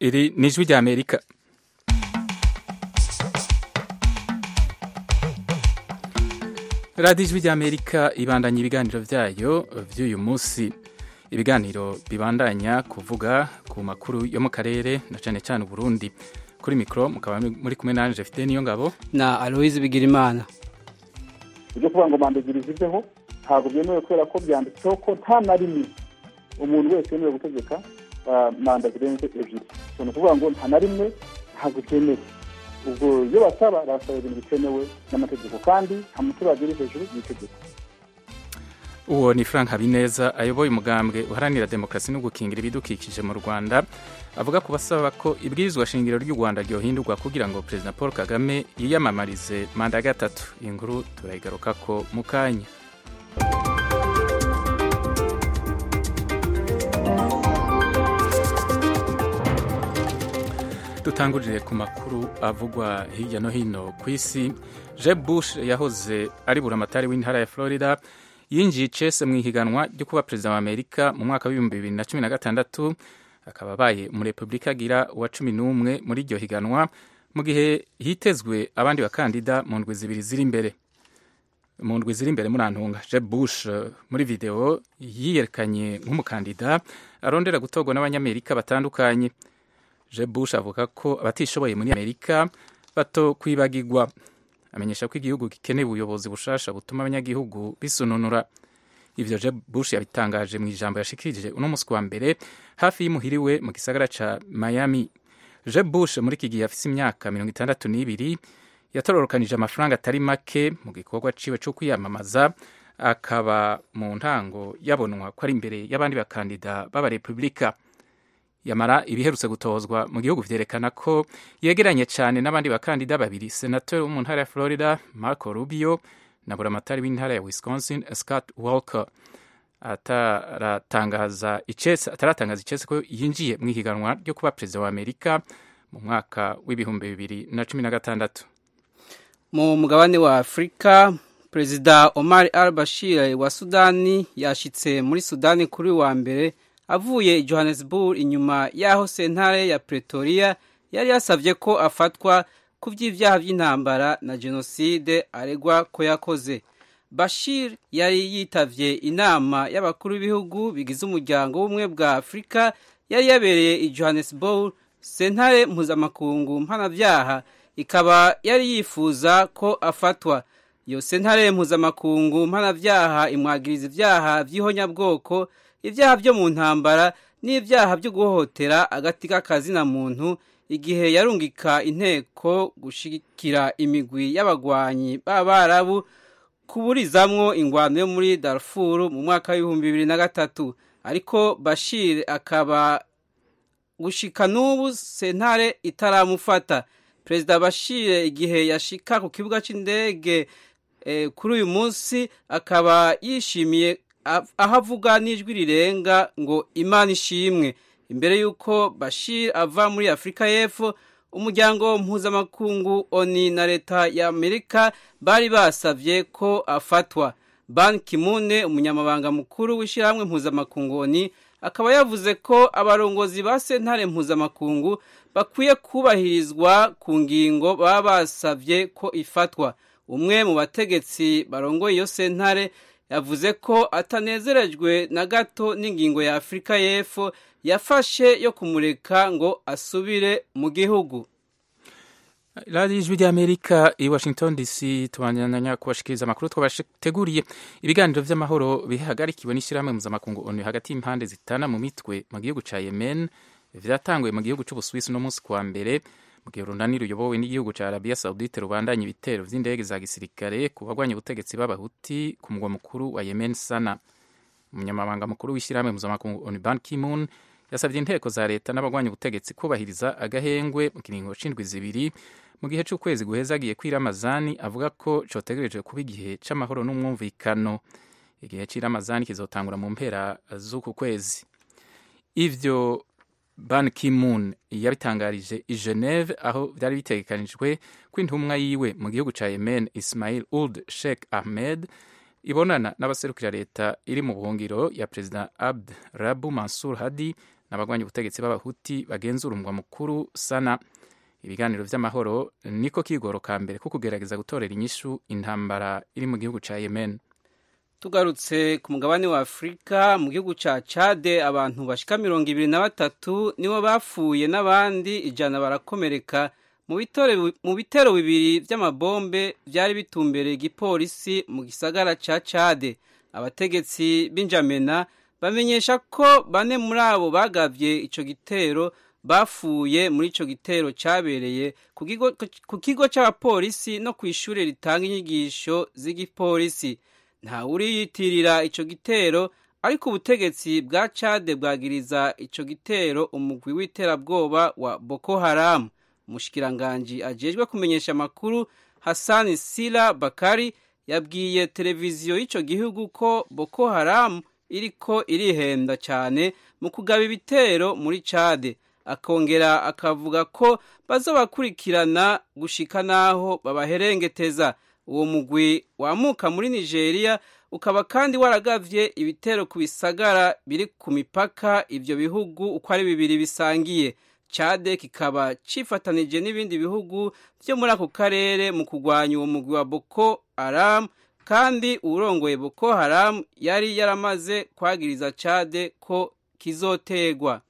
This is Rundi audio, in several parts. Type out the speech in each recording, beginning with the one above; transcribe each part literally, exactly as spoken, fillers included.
Iri ni ijwi ry'Amerika. radiyo ijwi ry'Amerika ibandanya ibiganiro vyayo vy'uyu munsi. Ibiganiro bibandanya kuvuga ku makuru yo mu karere na cane cane Burundi. Kuri mikro mukaba muri kumwe nanje Fidel Niyongabo na Aloise Bigirimana. Ibyo kuvuga ngo mandagirizizeho ntabwo byemewe kubera ko byanditseho ko nta na rimwe umuntu wese yemewe gutegeka manda zirenze ebyiri. So ni kuvuga ngo nta na rimwe ntabwo byemewe. Ubwo iyo basaba barasaba ibintu bitemewe n'amategeko kandi nta muturage uri hejuru y'itegeko. Uwo ni Frank Habineza ayoboye umugambwe uharanira demokarasi no gukingira ibidukikije mu Rwanda, avuga ku basaba ko ibwirizwa shingiro ry'u Rwanda ryohindurwa kugira ngo President Paul Kagame yiyamamarize manda ya gatatu. Inkuru turayigaruka ko mu kanya. Dutangurire ku makuru avugwa hirya no hino ku isi. Jeb Bush yahoze ari buramatari w'intara ya Florida yinjiye icese mu ihiganwa ryo kuba perezida wa Amerika mu mwaka w'ibihumbi bibiri na cumi na gatandatu, akaba abaye umurepublika agira uwa cumi n'umwe muri iryo higanwa, mu gihe hitezwe abandi bakandida mu ndwi zibiri ziri imbere. Mu ndwi ziri imbere murantunga, Jeb Bush muri video yiyerekanye nk'umukandida arondera gutorwa n'abanyamerika batandukanye. Jeb Bush avuga ko abatishoboye muri Amerika bato kwibagirwa. Amenyesha ko igihugu gikeneye ubuyobozi bushasha butuma abanyagihugu bisununura. Ivyo Jeb Bush yabitangaje mu ijambo yashikirije uno musi wa mbere hafi y'imuhiriwe mu gisagara ca Miami. Jeb Bush muri iki gihe afise imyaka mirongo itandatu n'ibiri yatororokanije amafaranga atari make mu gikorwa ciwe co kwiyamamaza, akaba mu ntango yabonwa ko ari imbere y'abandi bakandida b'abarepublika. Yamara ibiherutse gutozwa mu gihugu vyerekana ko yegeranye cyane n'abandi bakandida babiri, senator wo mu ntara ya Florida Marco Rubio na buramatari w'intara ya Wisconsin Scott Walker. Ataratangaza icese ataratangaza icese ko yinjiye mu ihiganwa ryo kuba perezida wa Amerika mu mwaka w'ibihumbi bibiri na cumi na gatandatu. Mu mugabane wa Afrika, Perezida Omar al-Bashir wa Sudani yashitse muri Sudani kuri wa mbere avuye i Johannesburg inyuma yaho sentare ya Pretoria yari yasavye ko afatwa ku vy'ivyaha vy'intambara na genocide aregwa ko yakoze. Bashir yari yitavye inama y'abakuru b'ibihugu bigize umuryango w'ubumwe bwa Afrika yari yabereye i Johannesburg. Sentare mpuzamakungu mpanavyaha ikaba yari yifuza ko afatwa. Iyo sentare mpuzamakungu mpanavyaha imwagiriza ivyaha vy'ihonyabwoko, ivyaha vyo mu ntambara n'ivyaha vyo guhohotera agati k'akazina muntu, igihe yarungika inteko gushigikira imigwi y'abagwanyi b'Abarabu kuburizamwo ingwano yo muri Darfur mu mwaka w'ibihumbi bibiri na gatatu. Ariko Bashir akaba gushika n'ubu sentare itaramufata. Perezida Bashir igihe yashika ku kibuga c'indege eh, kuri uyu munsi akaba yishimiye ahavuga n'ijwi rirenga ngo Imana ishimwe. Imbere yuko Bashir ava muri Afrika y'Epfo, umuryango mpuzamakungu ONU na leta ya Amerika bari basavye ko afatwa. Ban Ki-moon, umunyamabanga mukuru w'ishirahamwe mpuzamakungu ONU, akaba yavuze ko abarongozi ba sentare mpuzamakungu bakwiye kubahirizwa ku ngingo baba basavye ko ifatwa. Umwe mu bategetsi barongoye iyo sentare yavuze ko atanezerejwe na gato n'ingingo ya Afrika y'Epfo yafashe yo kumureka ngo asubire mu gihugu. radiyo ijwi ry'Amerika i Washington D C tubandanya kubashikiriza amakuru twabateguriye. Ibiganiro vy'amahoro bihagarikiwe n'ishirahamwe mpuzamakungu ONU hagati y'impande zitana mu mitwe mu gihugu ca Yemen vyatanguye mu gihugu c'Ubuswisi no munsi kwa mbere, mu gihe urunani ruyobowe n'igihugu ca Arabia Saudite rubandanya ibitero vy'indege za gisirikare ku bagwanya ubutegetsi b'abahuti ku mugwa mukuru wa Yemen Sana. Umunyamabanga mukuru w'ishirahamwe mpuzamakungu ONU Ban Ki-moon yasavye inteko za leta n'abagwanya ubutegetsi kubahiriza agahengwe mu kiringo c'indwi zibiri mu gihe c'ukwezi guheza agiye kw'iramazani, avuga ko cotegereje kuba igihe c'amahoro n'umwumvikano. Igihe c'iramazani kizotangura mu mpera z'uku kwezi. Ivyo Ban Ki-moon yabitangarije i Geneve aho vyari bitegekanijwe ko intumwa yiwe mu gihugu ca Yemen Ismail Ould Sheikh Ahmed ibonana n'abaserukira leta iri mu buhungiro ya President Abd Rabu Mansur Hadi n'abagwanya ubutegetsi b'abahuti bagenzura umugwa mukuru Sana. Ibiganiro vy'amahoro niko kigoro ka mbere ko kugerageza gutorera inyishu intambara iri mu gihugu ca Yemen. Tugarutse ku mugabane wa Afrika, mu gihugu ca Chad abantu bashika mirongo ibiri na batatu nibo bapfuye n'abandi ijana barakomereka mu bitero mu bitero bibiri vy'amabombe vyari bitumbereye igipolisi mu gisagara ca Chad. Abategetsi b'Injamena bamenyesha ko bane muri abo bagavye ico gitero bafuye muri ico gitero cabereye ku kigo c'abapolisi no kw'ishure ritanga inyigisho z'igipolisi. Nta uriyitirira ico gitero, ariko ubutegetsi bwa Chad bwagiriza ico gitero umugwi w'iterabwoba wa Boko Haram. Umushikiranganji ajejwe kumenyesha amakuru Hassan Sila Bakari yabwiye televiziyo y'ico gihugu ko Boko Haram iriko irihenda cyane mu kugaba ibitero muri Chad. Akongera akavuga ko bazobakurikirana gushika naho babaherengeteza. Uwo mugwi wamuka muri Nigeria ukaba kandi waragavye ibitero ku bisagara biri ku mipaka ivyo bihugu uko ari bibiri bisangiye. Chad kikaba cifatanije n'ibindi bihugu vyo muri ako karere mu kugwanya uwo mugwi wa Boko Haram, kandi urongoye Boko Haram yari yaramaze kwagiriza Chad ko kizotegwa.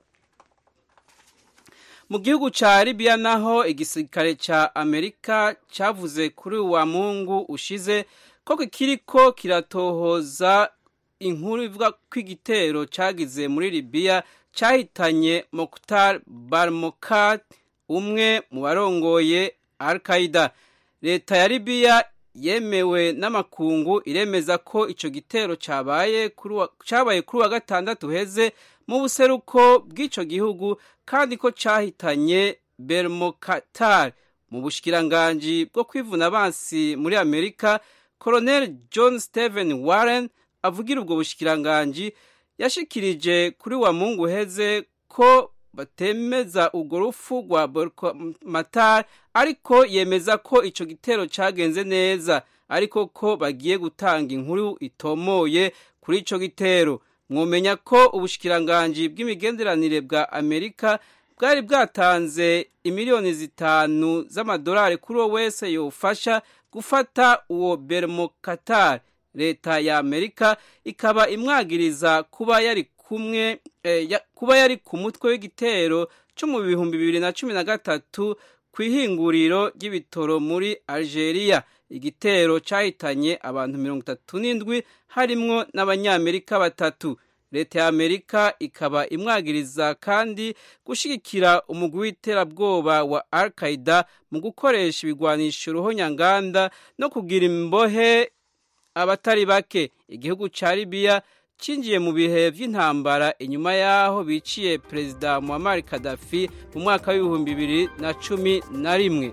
Mu gihugu ca Libya naho igisirikare ca Amerika cavuze kuri wa Mungu ushize ko kiriko kiratohoza inkuru ivuga ko igitero cagize muri Libya cahitanye Mokhtar Barmokat, umwe mu barongoye Al-Qaeda. Leta ya Libya yemewe n'amakungu iremeza ko ico gitero cabaye kuri cabaye kuri wa gatandatu heze mu buseruko bw'ico gihugu, kandi ko cahitanye Bermokatar. Mu bushikiranganji bwo kwivuna abansi muri Amerika, Colonel John Stephen Warren avugira ubwo bushikiranganji yashikirije kuri wa Mungu heze ko batemeza urwo rufu rwa Bermokatar, ariko yemeza ko ico gitero cagenze neza, ariko ko bagiye gutanga inkuru itomoye kuri ico gitero. Mwomenya ko ubushikiranganji bw'imigenderanire bwa Amerika bwari bwatanze imiliyoni zitanu z'amadolari kuri uwo wese yofasha gufata uwo Bermokatar. Leta ya Amerika ikaba imwagiriza kuba yari kumwe eh, ya, kuba yari ku mutwe w'igitero cyo mu bihumbi bibiri na cumi na gatatu kw'ihinguriro ry'ibitoro muri Algeria. Igitero cahitanye abantu mirongo itatu n'indwi harimwo n'abanyamerika batatu. Leta ya Amerika ikaba imwagiriza kandi gushigikira umugwi w'iterabwoba wa Al-Qaeda mu gukoresha ibigwanisho ruhonyanganda no kugira imbohe abatari bake. Igihugu ca Libya cinjiye mu bihe vy'intambara inyuma yaho biciye Perezida Muammar Gaddafi mu mwaka w'ibihumbi bibiri na cumi na rimwe.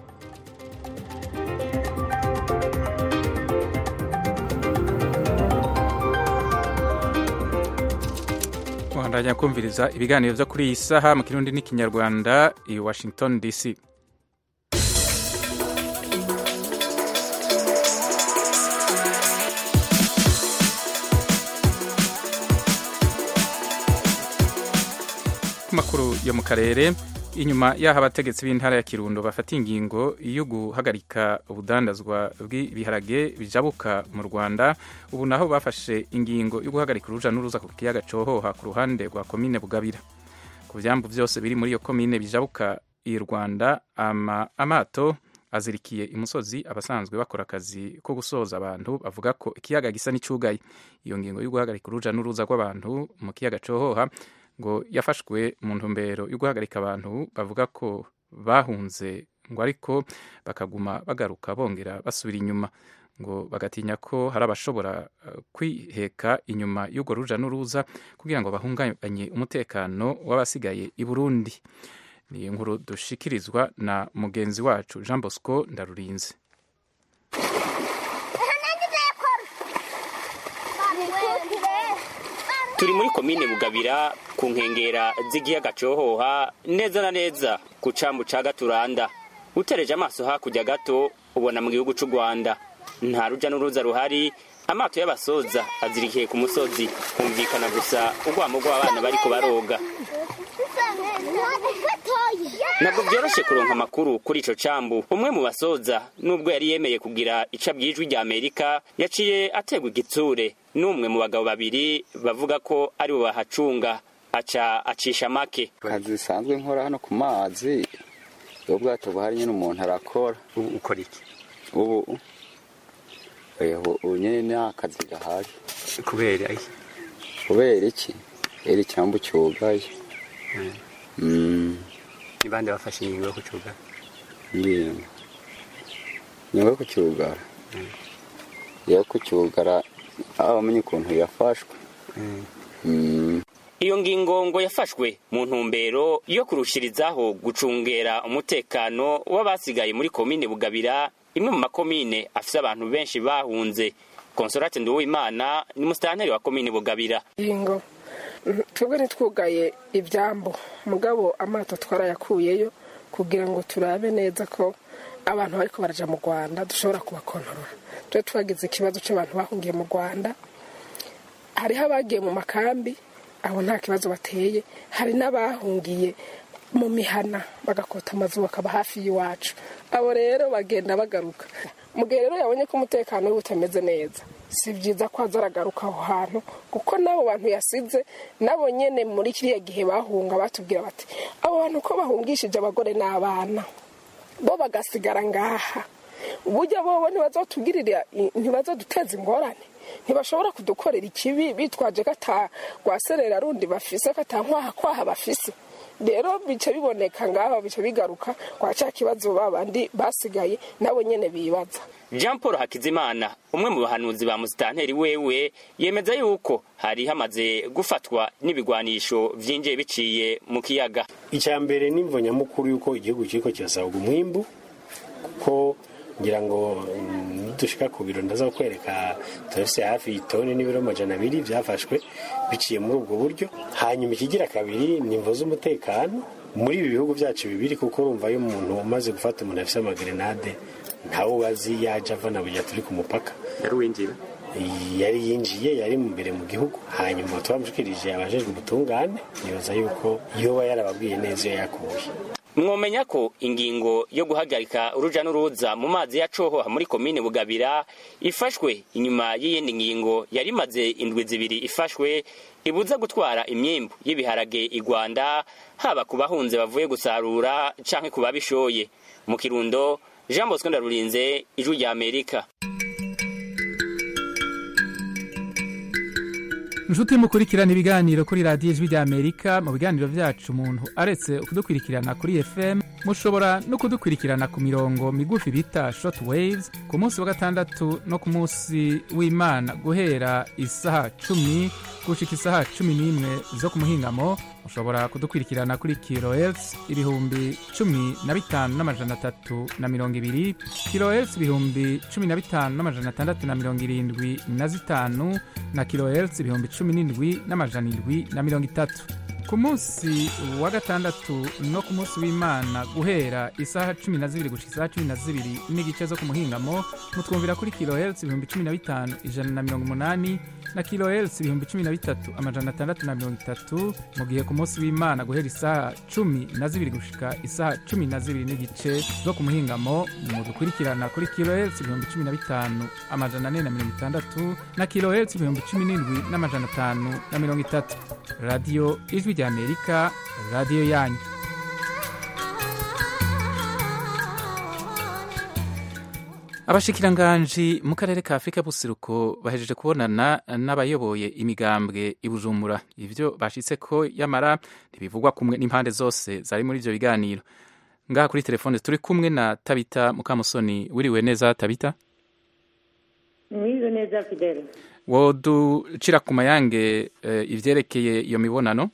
Muhandanya kumviriza ibiganiro vyo kuri iyi saha mu Kirundi n'Ikinyarwanda i Washington D C. Makuru yo mu karere, inyuma yaho abategetsi b'intara ya Kirundo bafata ingingo yo guhagarika ubudandazwa bw'ibiharage bijabuka mu Rwanda, ubu naho bafashe ingingo yo guhagarika uruja n'uruza ku kiyaga Cohoha ku ruhande rwa komine Bugabira. Ku vyambu vyose biri muri iyo komine bijabuka i Rwanda, ama, amato azirikiye imusozi. Abasanzwe bakora akazi ko gusoza abantu bavuga ko ikiyaga gisa n'icugaye. Iyo ngingo yo guhagarika uruja n'uruza rw'abantu mu kiyaga Cohoha ngo yafashwe mu ntumbero yo guhagarika abantu bavuga ko bahunze, ngo ariko bakaguma bagaruka bongera basubira inyuma, ngo bagatinya ko hari abashobora kwiheka inyuma y'urwo ruja n'uruza kugira ngo bahungabanye umutekano w'abasigaye i Burundi. Ni inkuru dushikirizwa na mugenzi wacu Jean Bosco Ndarurinze. Turi muri komine Bugabira ku nkengera z'igiyaga Cohoha, neza na neza ku cambu ca Gaturanda. Utereje amaso hakurya gato ubona mu gihugu c'u Rwanda. Nta ruja n'uruza ruhari amato y'abasoza azirikiye ku musozi, humvikana gusa urwamo rw'abana bariko baroga. Ntabwo byoroshe kuronka amakuru kuri ico cambu. Umwe mu basoza nubwo yari yemeye kugira ica bwijwi rya Amerika yaciye ategwa igitsure n'umwe mu bagabo babiri bavuga ko ari bo bahacunga, aca acisha make. Kazi bisanzwe nkora hano ku mazi, ubwato buhari nyine umuntu arakora. Ubu ukora iki? Ubu ubu nyine ni akazi gahari. Kubera iki? Kubera iki? Eri cyambu cyugaye. Mm. Ni bande bafashe ingingo yo kucyugara? Ndiyo. Nyuma yo kucyugara. Yo kucyugara abamenye ukuntu yafashwe. Mm. Iyo ngingo ngo yafashwe mu ntumbero yo kurushirizaho gucungera umutekano w'abasigaye muri komine Bugabira, imwe mu makomine afise abantu benshi bahunze. Consolate Nduwimana ni musitanteri wa komine Bugabira. Ingo twebwe ntitwugaye ibyambo, mugabo amato twarayakuyeyo kugira ngo turabe neza ko abantu bariko baraja mu Rwanda dushobora kubakontorora. Twe twagize ikibazo cy'abantu bahungiye mu Rwanda, hariho abagiye mu makambi, abo nta kibazo bateye, hari n'abahungiye mu mihana bagakota amazu bakaba hafi y'iwacu, abo rero bagenda bagaruka. Mugihe rero yabonye ko umutekano utameze neza, si byiza ko azaragaruka aho hantu, kuko nabo bantu yasize nabo nyene muri kiriya gihe bahunga batubwira bati abo bantu ko bahungishije abagore n'abana bo bagasigara ngaha, uburyo bo ntibazotugirira ntibazoduteza ingorane, ntibashobora kudukorera ikibi bitwaje kata gwaserera rundi bafise kata nkwaha kwaha bafise. Rero bice biboneka ngaho bice bigaruka kwa cya kibazo babandi basigaye nabo nyene bibaza. Jean Paul Hakizimana, umwe mu bahanuzi ba musitanteri wewe, yemeza yuko hari hamaze gufatwa n'ibigwanisho vyinjiye biciye mu kiyaga. Icambere nimvo nyamukuru yuko igihugu kiriko kirasabwa umwimbu, kuko ngira ngo dushika ku biro ndaza kwereka turafise hafi itoni n'ibiro majana abiri byafashwe biciye muri ubwo buryo. Hanyuma ikigira kabiri nimvo z'umutekano muri ibi bihugu byacu bibiri, kuko urumva yo umuntu umaze gufata umuntu afise amagrenade ntawo bazi yaje avana burya turi ku mupaka. Yari winjira yari yinjiye yari mu mbere mu gihugu, hanyuma twamushikirije abajejwe ubutungane, nibaza yuko yoba yarababwiye neza yakuye. Mwomenya ko ingingo yo guhagarika uruja n'uruza mu mazi ya Cohoha muri komine Bugabira ifashwe inyuma y'iyindi ngingo yari maze indwi zibiri ifashwe ibuza gutwara imyimbu y'ibiharage i Rwanda, haba kubahunze bavuye gusarura canke kubabishoye. Mu Kirundo, Jean Bosco Ndarurinze, Ijwi rya Amerika. Nshuti mukurikirana ibiganiro kuri radiyo Ijwi rya Amerika, mu biganiro vyacu umuntu aretse kudukurikirana kuri F M, mushobora no kudukurikirana ku mirongo migufi bita short waves ku munsi wa gatandatu no ku munsi w'Imana guhera isaha cumi gushika isaha cumi n'imwe zo ku muhingamo. Mushobora kudukurikirana kuri kilohertz ibihumbi cumi na bitanu n'amajana atatu na mirongo ibiri, kilohertz ibihumbi cumi na bitanu n'amajana atandatu na mirongo irindwi na zitanu, na kilohertz ibihumbi cumi n'indwi n'amajana indwi na mirongo itatu. Ku munsi wa gatandatu no ku munsi w'Imana guhera isaha cumi na zibiri gushika isaha cumi na zibiri n'igice zo ku muhingamo, mutwumvira kuri kilohertz ibihumbi cumi na bitanu ijana na mirongo umunani, na kilohertz ibihumbi cumi na bitatu amajana atandatu na mirongo itatu. Mu gihe ku munsi w'Imana guhera isaha cumi na zibiri gushika isaha cumi na zibiri n'igice zo ku muhingamo, mudukurikirana kuri kilohertz ibihumbi cumi na bitanu amajana ane na mirongo itandatu, na kilohertz ibihumbi cumi n'indwi n'amajana atanu na mirongo itatu. Radio Ijwi rya Amerika, radio yanyu. Abashikiranganji mu karere ka Afrika buseruko bahejeje kubonana n'abayoboye imigambwe i Bujumbura. Ivyo bashitse ko yamara ntibivugwa kumwe n'impande zose zari muri ivyo biganiro. Ngaha kuri telefone turi kumwe na Tabita Mukamusoni. Wiriwe neza Tabita? Wiriwe neza Fidele. Woducira ku mayange uh, ivyerekeye iyo mibonano?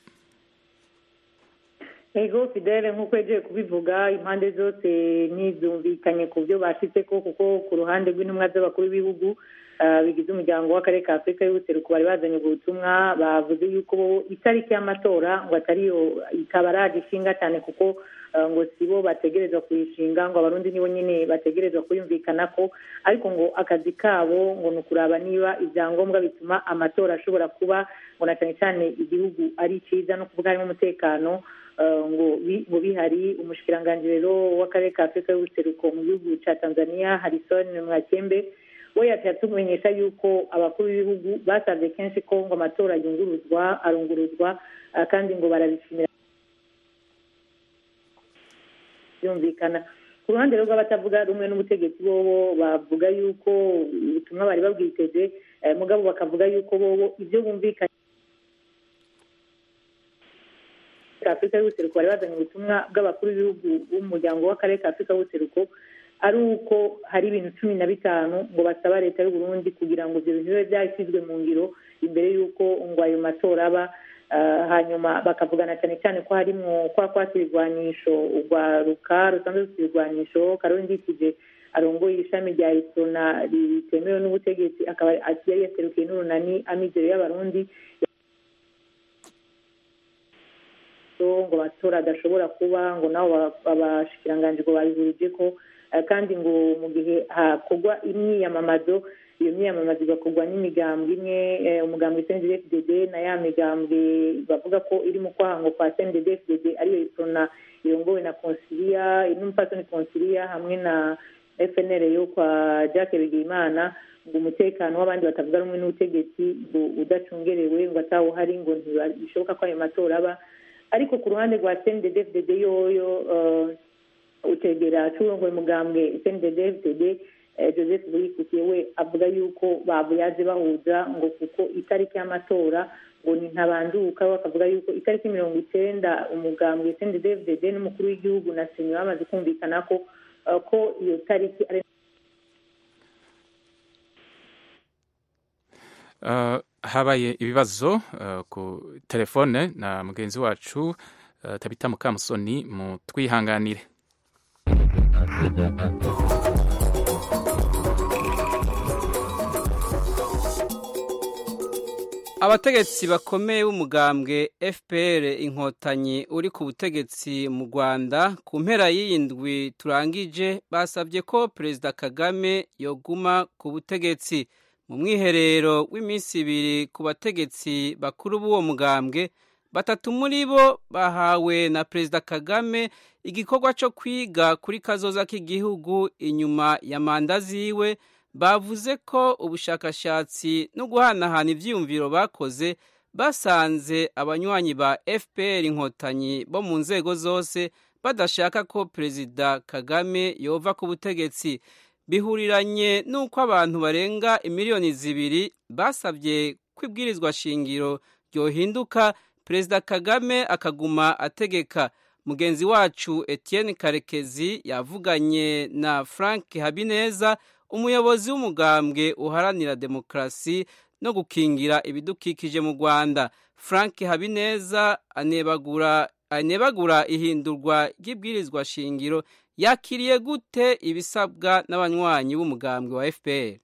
Ego Fidele, nk'uko eje kubivuga impande zose nizumvikanye ku byo bashitse ko, kuko ku ruhande rw'intumwa z'abakuru b'ibihugu bigize umuryango w'akarere ka Afurika y'ubuseruko bari bazanye ubwo butumwa bavuze yuko itariki y'amatora ngo atariyo itabaraje ishinga cyane kuko ngo sibo bategerezwa kuyishinga ngo abarundi nibo nyine bategerezwa kuyumvikana ko ariko ngo akazi kabo ngo ni ukuraba niba ibyangombwa bituma amatora ashobora kuba ngo na cyane cyane igihugu ari cyiza no kuvuga harimo umutekano ngo ngo bihari umushikiranganji rero w'akarere ka Afurika y'ubuseruko mu gihugu cya Tanzania Harrison Mwakembe we yatumenyesha yuko abakuru b'ibihugu basabye kenshi ko ngo amatora yunguruzwa arunguruzwa kandi ngo barabishimira byumvikana ku ruhande rw'abatavuga rumwe n'ubutegetsi bobo bavuga yuko ubutumwa bari babwiteze mugabo bakavuga yuko bobo ibyo bumvikanye Afurika y'ubuseruko bari bazanye ubutumwa bw'abakuru b'ibihugu b'umuryango w'akarere ka Afurika y'ubuseruko ari uko hari ibintu cumi na bitanu ngo basaba leta y'u Burundi kugira ngo ibyo bintu bibe byashyizwe mu ngiro imbere y'uko ngo ayo matora aba hanyuma bakavugana cyane cyane ko harimo kwa kwatira irwanisho urwaruka rusanzwe rufite irwanisho Karoli Ndikije arongoye ishami rya Isona ritemewe n'ubutegetsi akaba yari yaserukiye n'urunani amizero y'abarundi ngo matora adashobora kuba ngo nabo abashikiranganje ngo babihurije ko kandi ngo mu gihe hakorwa imyiyamamazo iyo myiyamamazo igakorwa n'imigambwe imwe umugambwe C N D D F D D na ya migambwe bavuga ko iri mu kwahango kwa C N D D F D D ariyo Isona irongowe na Consilia n'umupatoni Consilia hamwe na F N L yo kwa Jacques Bigimana ngo umutekano w'abandi batavuga rumwe n'ubutegetsi udacungerewe ngo atawuhari ngo ntibishoboka ko ayo matora aba ariko ku ruhande rwa C N D D F D D yoyo utegera cyurongoye mugambwe C N D D F D D Joseph Burikukiye we avuga yuko babuyaje bahuza ngo kuko itariki y'amatora ngo ni ntabanduka bakavuga yuko itariki mirongo icyenda umugambwe C N D D F D D n'umukuru w'igihugu na Seni bamaze kumvikana ko ko iyo tariki ari Uh, habaye ibibazo uh, ku telefone na mugenzi wacu uh, Tabita Mukamusoni mu twihanganire. Abategetsi bakomeye b'umugambwe F P R inkotanyi uri ku butegetsi mu Rwanda ku mpera y'indwi turangije basabye ko Perezida Kagame yoguma ku butegetsi mu mwiherero w'iminsi ibiri ku bategetsi bakuru b'uwo mugambwe batatu muri bo bahawe na Perezida Kagame igikorwa cyo kwiga kuri kazoza k'igihugu inyuma ya manda ziwe bavuze ko ubushakashatsi no guhanahana ivyiyumviro bakoze basanze abanywanyi ba F P R inkotanyi bo mu nzego zose badashaka ko Perezida Kagame yova ku butegetsi bihuriranye nuko abantu barenga imiliyoni zibiri basabye kwibwirizwa shingiro ryohinduka Perezida Kagame akaguma ategeka. Mugenzi wacu Etienne Karekezi yavuganye na Frank Habineza umuyobozi w'umugambwe uharanira demokrasi no gukingira ibidukikije mu Rwanda. Frank Habineza anebagura anebagura ihindurwa ry'ibwirizwa shingiro yakiriye gute ibisabwa n'abanywanyi b'umugambwe wa F P R?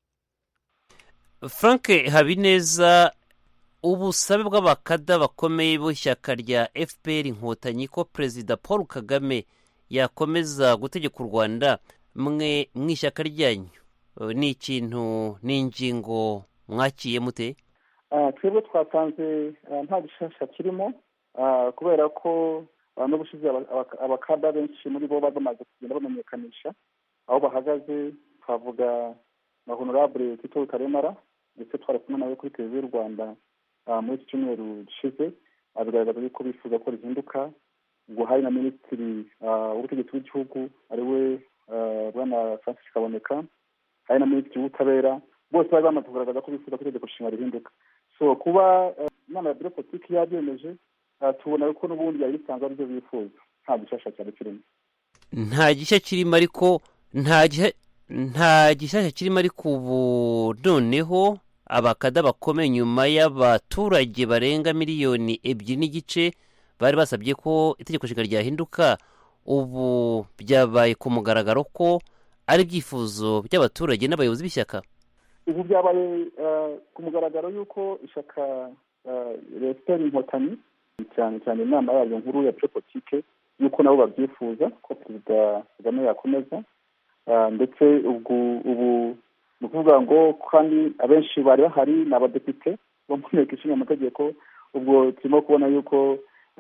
Frank Habineza, ubusabe bw'abakada bakomeye b'ishyaka rya F P R inkotanyi ko Perezida Paul Kagame yakomeza gutegeka u Rwanda mwe mw'ishyaka ryanyu ni ikintu n'ingingo mwakiye mute? twebwe twatanze nta gishasha kirimo kubera ko n'ubushize abakada benshi muri bo bamaze kugenda bamenyekanisha aho bahagaze. twavuga na Honorable Tito Rutaremara ndetse twari kumwe nawe kuri televiziyo y'u Rwanda muri iki cyumweru gishize abigaragaza yuko bifuza ko rihinduka ngo hari na minisitiri w'ubutegetsi bw'igihugu ari we bwana Francis Kaboneka, hari na minisitiri w'ubutabera, bose bari bamaze kugaragaza ko bifuza ko itegeko nshinga rihinduka. So kuba inama ya biro politiki yabyemeje tubona ko n'ubundi yari bisanzwe aribyo bifuza, nta gishasha cyane kirimo. Nta gishya kirimo ariko nta gishya nta gishasha kirimo ariko ubu noneho abakada bakomeye nyuma y'abaturage barenga miliyoni ebyiri n'igice bari basabye ko itegeko nshinga ryahinduka, ubu byabaye ku mugaragaro ko ari ibyifuzo by'abaturage n'abayobozi b'ishyaka. ubu byabaye ku mugaragaro y'uko ishyaka efuperi inkotanyi cyane cyane inama yayo nkuru ya politike y'uko nabo babyifuza ko perezida kagame yakomeza ndetse ubwo ubu ni ukuvuga ngo kandi abenshi bari bahari ni abadepite bo mu nteko ishinga amategeko. ubwo turimo kubona y'uko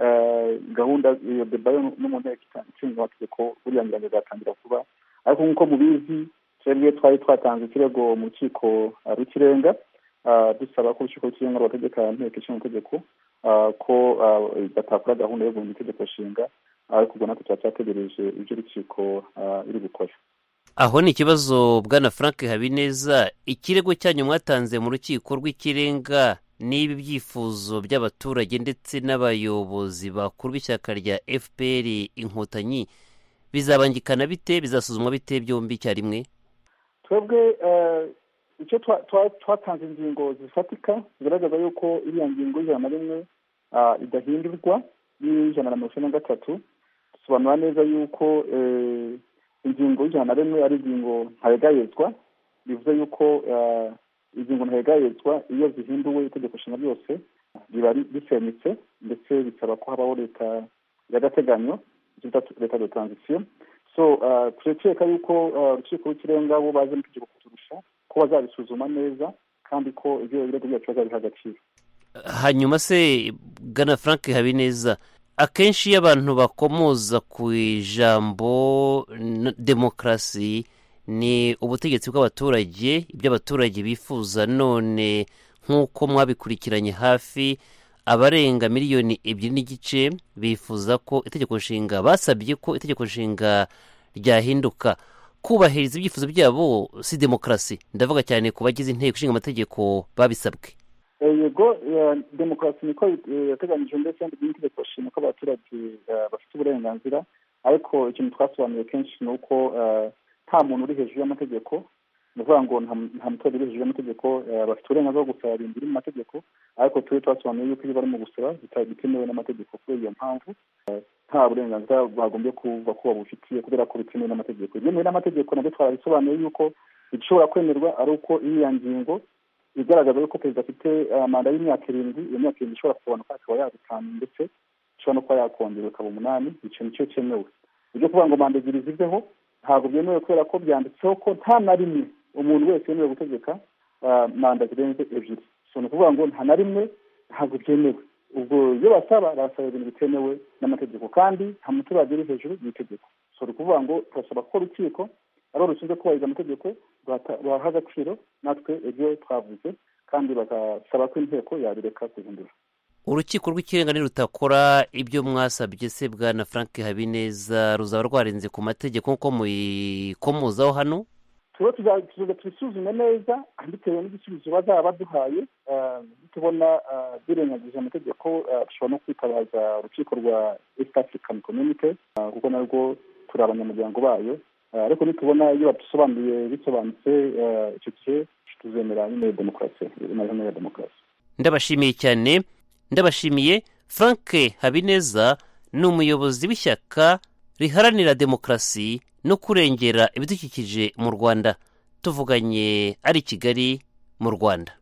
gahunda iyo deba no mu nteko ishinga amategeko buriya ngira ngo izatangira vuba, ariko nk'uko mubizi twebwe twari twatanze ikirego mu rukiko rw'ikirenga dusaba ko urukiko rw'ikirenga rwategeka nteko ishinga amategeko ko batakora gahunda yo guhindura itegeko nshinga, ariko ubwo natwe tuba twategereje ibyo urukiko iri gukora. Aho ni ikibazo bwana Frank Habineza, ikirego cyanyu mwatanze mu rukiko rw'ikirenga n'ibi byifuzo by'abaturage ndetse n'abayobozi bakuru b'ishyaka rya F P R inkotanyi bizabangikana bite, bizasuzumwa bite byombi icyarimwe? Twebwe icyo twatanze ingingo zifatika zigaragaza yuko iriya ngingo y'ijana na rimwe idahindurwa y'ijana na mirongo ine na gatatu. Dusobanura neza yuko ingingo y'ijana na rimwe ari ingingo ntayegayezwa, bivuze yuko ingingo ntayegayezwa iyo zihinduwe itegeko nshinga byose biba bisemitse, ndetse bisaba ko habaho leta y'agateganyo, leta de transition. So turekeka yuko urukiko rw'ikirenga bo baje mu itegeko kuturusha ko bazabisuzuma neza kandi ko ibyo birego byacu bazabiha agaciro. Hanyuma se bwana Frank Habineza, akenshi iyo abantu bakomoza ku ijambo demokarasi ni ubutegetsi bw'abaturage, ibyo abaturage bifuza. None nk'uko mwabikurikiranye hafi, abarenga miliyoni ebyiri n'igice bifuza ko itegeko nshinga, basabye ko itegeko nshinga ryahinduka. Kubahiriza ibyifuzo byabo si demokarasi? Ndavuga cyane ku bagize inteko ishinga amategeko babisabwe. Yego, demokarasi niko yateganyije ndetse n'itegeko nshinga ko abaturage bafite uburenganzira, ariko ikintu twasobanuye kenshi ni uko nta muntu uri hejuru y'amategeko. Ni ukuvuga ngo nta muturage uri hejuru y'amategeko, bafite uburenganzira bwo gusaba ibintu biri mu mategeko, ariko twe twasobanuye yuko iyo bari mu gusaba bitemewe n'amategeko. Kubera iyo mpamvu nta burenganzira bagombye kuva ko babufitiye kubera ko bitemewe n'amategeko. Ibyemewe n'amategeko nabyo twarabisobanuye yuko igishobora kwemerwa ari uko iriya ngingo igaragaza yuko perezida afite manda y'imyaka irindwi, iyo myaka irindwi ishobora kugabanuka akaba yaba itanu, ndetse ishobora no kuba yakongera ikaba umunani. Icyo nicyo cyemewe. Ibyo kuvuga ngo manda ebyiri ziveho ntabwo byemewe, kubera ko byanditseho ko nta na rimwe umuntu wese yemerewe gutegeka manda zirenze ebyiri. So ni ukuvuga ngo nta na rimwe ntabwo byemewe. Ubwo iyo basaba barasaba ibintu bitemewe n'amategeko, kandi nta muturage uri hejuru y'itegeko. So ni ukuvuga ngo turasaba ko urukiko abo rushinzwe kubahiriza amategeko baha agaciro natwe ibyo twavuze, kandi bagasaba ko inteko yabireka guhindura. Urukiko rw'ikirenga nirutakora ibyo mwasabye se bwana Frank Habineza, ruzaba rwarenze ku mategeko nk'uko muyikomozaho hano? Tuba tuzaza tubisuzume neza bitewe n'igisubizo bazaba baduhaye. Tubona birengagije amategeko dushobora no kwitabaza urukiko rwa East African Community kuko narwo turi abanyamuryango bayo, ariko nitubona iyo badusobanuye bisobanutse icyo gihe tuzemera nyine demokarasi n'amahame ya demokarasi. Ndabashimiye cyane. Ndabashimiye. Frank Habineza ni umuyobozi w'ishyaka riharanira demokarasi no kurengera ibidukikije mu Rwanda. Tuvuganye ari Kigali mu Rwanda.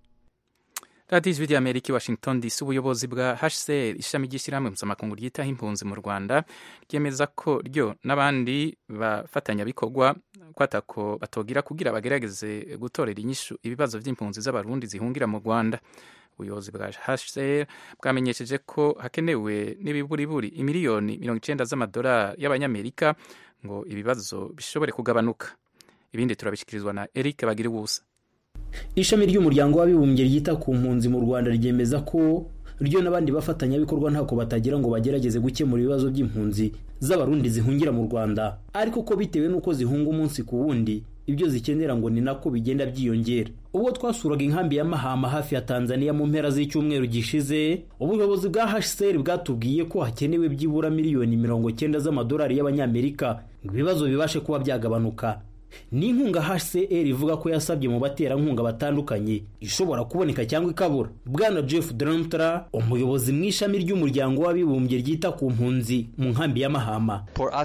Radio Ijwi ry'Amerika, Washington D C. Ubuyobozi bwa H C R ishami ry'ishyirahamwe mpuzamakungu ryitaho impunzi mu Rwanda ryemeza ko ryo n'abandi bafatanyabikorwa kwatako batogira kugira bagerageze gutorera inyishu ibibazo by'impunzi z'abarundi zihungira mu Rwanda. Ubuyobozi bwa H C R bwamenyesheje ko hakenewe n'ibiburiburi imiliyoni mirongo icyenda z'amadolari y'abanyamerika ngo ibibazo bishobore kugabanuka. Ibindi turabishikirizwa na Eric Bagiriwusa. Ishami ry'umuryango w'abibumbye ryita ku mpunzi mu Rwanda ryemeza ko ryo n'abandi bafatanyabikorwa ntako batagira ngo bagerageze gukemura ibibazo by'impunzi z'abarundi zihungira mu Rwanda, ariko ko bitewe n'uko zihunga umunsi ku wundi ibyo zikenera ngo ni nako bigenda byiyongera. Ubwo twasuraga inkambi ya Mahama hafi ya Tanzania mu mpera z'icyumweru gishize, ubuyobozi bwa H C R bwatubwiye ko hakenewe byibura miliyoni mirongo icyenda z'amadolari y'abanyamerika ngo ibibazo bibashe kuba byagabanuka. ni inkunga H C R ivuga ko yasabye mu baterankunga batandukanye ishobora kuboneka cyangwa ikabura. Bwana Jeff Drantra, umuyobozi mu ishami ry'umuryango w'abibumbye ryita ku mpunzi mu nkambi ya Mahama.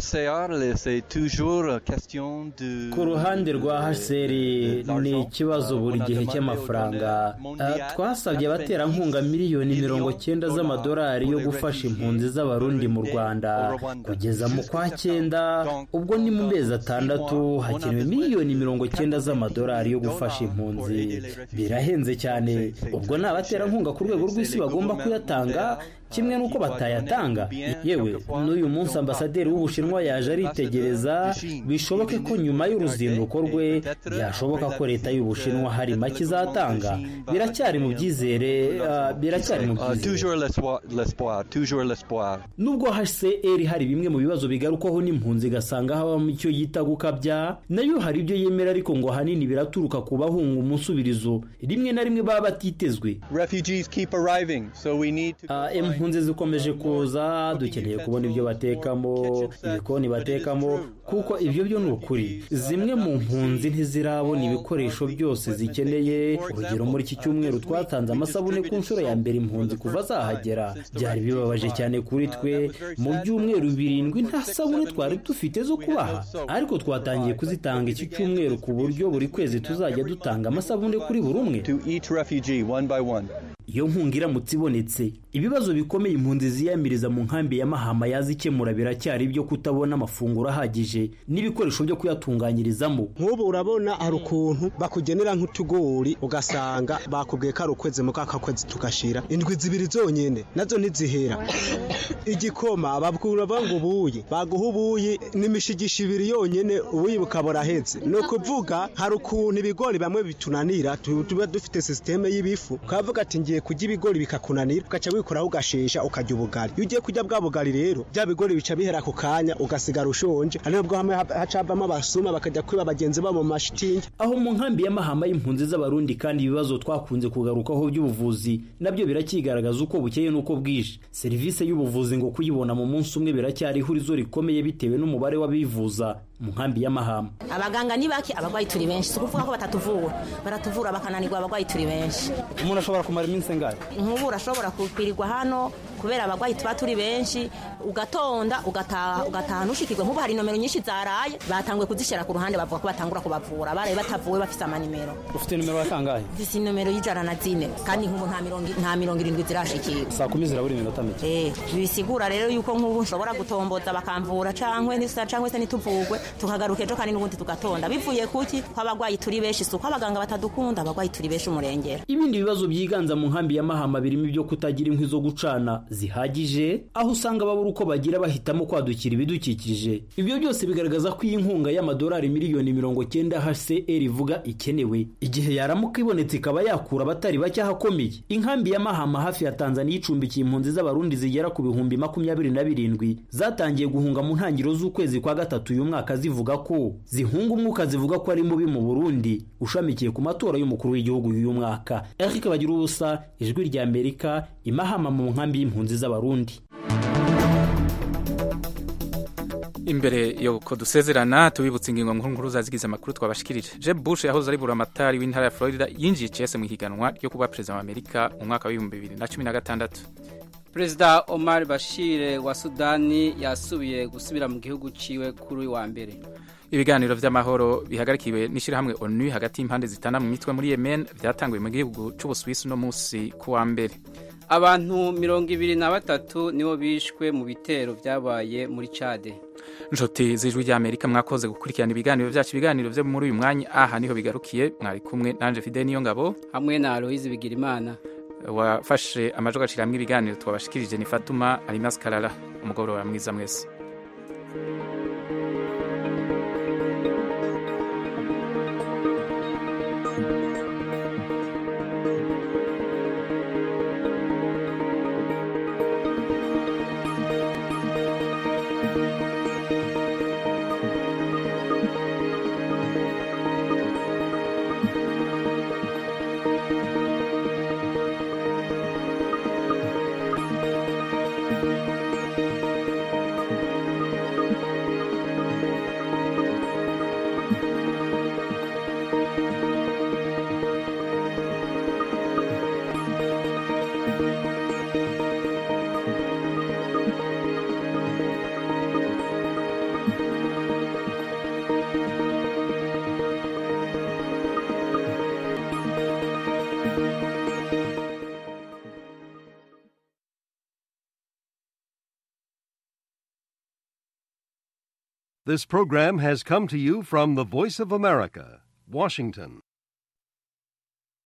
Ku ruhande rwa H C R ni ikibazo buri gihe cy'amafaranga. Twasabye abaterankunga miliyoni mirongo cyenda z'amadolari yo gufasha impunzi z'abarundi mu Rwanda kugeza mu kwa cyenda, ubwo ni mu mezi atandatu hakenewe miliyoni mirongo cyenda z'amadolari yo gufasha impunzi. Birahenze cyane, ubwo ni abaterankunga ku rwego rw'isi bagomba kuyatanga kimwe nuko batayatanga. Yewe n'uyu munsi ambasaderi w'Ubushinwa yaje aritegereza, bishoboke ko nyuma y'uruzinduko rwe byashoboka ko leta y'Ubushinwa hari make izatanga. Biracyari mu byizere, uh, biracyari mu byizere. Nubwo H C R hari bimwe mu bibazo bigarukwaho n'impunzi gasanga habamo icyo yita gukabya, nayo hari ibyo yemera, ariko ngo hanini biraturuka ku bahunga umusubirizo rimwe na rimwe baba batitezwe. Uh, impunzi zikomeje kuza, dukeneye kubona ibyo batekamo, ibikoni batekamo, kuko ibyo byo ni ukuri. Zimwe mu mpunzi ntizirabona ibikoresho byose zikeneye. Urugero, muri iki cyumweru twatanze amasabune ku nshuro ya mbere impunzi kuva zahagera. Byari bibabaje cyane kuri twe, mu byumweru birindwi nta sabune twari dufite zo kubaha, ariko twatangiye kuzitanga iki cyumweru ku buryo buri kwezi tuzajya dutanga amasabune kuri buri umwe. Iyo nkunga iramutse ibonetse, ibibazo bikomeye impunzi ziyamiriza mu nkambi ya Mahama yazikemura biracyari ibyo kutabona amafunguro ahagije n'ibikoresho byo kuyatunganyirizamo. Nk'ubu urabona hari ukuntu bakugenera nk'utugori ugasanga bakubwiye ko ari ukwezi mu kaka kwezi tugashira indwi zibiri zonyene nazo ntizihera. Igikoma babwura bango ubuyi baguha ubuyi n'imishigisha ibiri yonyene ubuyi bukabora heze. No kuvuga hari ukuntu ibigori bamwe bitunanira, tuba dufite systeme y'ibifu kavuga ati ngiye kujya ibigori bikakunanira ugaca wikoraho ugashesha ukajya ubugari. Iyo ugiye kujya bwa bugari rero bya bigori bica bihera ku kanya ugasigara ushonje, ari nabwo hamwe hacavamo abasuma bakajya kwiba bagenzi babo mu mashitingi. Aho mu nkambi ya Mahama y'impunzi z'abarundi kandi ibibazo twakunze kugarukaho by'ubuvuzi nabyo birakigaragaza uko bukeye nuko bwije. Serivisi y'ubuvuzi ngo kuyibona mu munsi umwe biracyari ihurizo rikomeye bitewe n'umubare w'abivuza mu nkambi ya Mahama. Abaganga ni baki, abagwayi turi benshi, sukuvuga ko batatuvura, baratuvura bakananirwa, abagwayi turi benshi. Umuntu ashobora kumara iminsi ngahe? Nk'ubu urashobora kwirirwa hano kubera abagwayi tuba turi benshi, ugatonda ugataha ugataha nushikirwe. Nk'ubu hari nomero nyinshi zaraye batangwe kuzishira ku ruhande, bavuga ko batangura kubavura, baraye batavuwe bafite amanimero. Ufite numero watangaye? Ufite numero y'ijana na zine kandi nk'ubu nta mirongo nta mirongo irindwi zirashikira. Saa kumi zirabura iminota mike. Eh, bisigura rero yuko nk'ubu nshobora gutomboza bakamvura cankwe n'isa cankwe se nituvugwe tukagaruka ejo kandi n'ubundi tugatonda. Bivuye kuki kw'abagwayi turi benshi, suko abaganga batadukunda, abagwayi turi benshi umurengera. Ibindi bibazo byiganza mu nkambi ya Mahama birimo ibyo kutagira inkwi zo gucana zihagije, aho usanga babura uko bagira bahitamo kwadukira ibidukikije. Ibyo byose bigaragaza ko iyi nkunga y'amadolari miliyoni mirongo cyenda H C R ivuga ikenewe, igihe yaramuka ibonetse ikaba yakura abatari bake ahakomeye. Inkambi ya Mahama hafi ya Tanzania icumbikiye impunzi z'abarundi zigera ku bihumbi makumyabiri na birindwi zatangiye guhunga mu ntangiriro z'ukwezi kwa gatatu uyu mwaka, zivuga ko zihunga umwuka zivuga ko ari mubi mu Burundi ushamikiye ku matora y'umukuru w'igihugu uyu mwaka. Eric Bagirubusa, Ijwi rya Amerika, Imahama mu nkambi y'impunzi z'abarundi. Imbere yo ko dusezerana tubibutse ingingo nkuru zazigize amakuru twabashikirije. Jeb Bush yahoze ari buramatari w'intara ya Florida yinjiye cese mu higanwa ryo kuba president wa Amerika mu mwaka wa bibiri na cumi na gatandatu. Perezida Omar Bashir wa Sudani yasubiye gusubira mu gihugu ciwe kuri wa mbere. Ibiganiro vy'amahoro bihagarikiwe n'ishirahamwe ONU hagati y'impande zitana mu mitwe muri Yemen vyatanguye mu gihugu c'Ubuswisi no musi ku wa mbere. Abantu mirongo ibiri na batatu nibo bishwe mu bitero vyabaye muri Chad. Nshuti z'Ijwi rya Amerika, mwakoze gukurikirana ibiganiro vyacu. Ibiganiro vyo muri uyu mwanya aha niho bigarukiye. Mwari kumwe nanje Fidel Niyongabo hamwe na Aloise Bigirimana. Wafashe amajogo aciramwe ibiganiro twabashikirije ni Fatuma Alimas Kalala. Umugoroba mwiza mwese. This program has come to you from the Voice of America, Washington.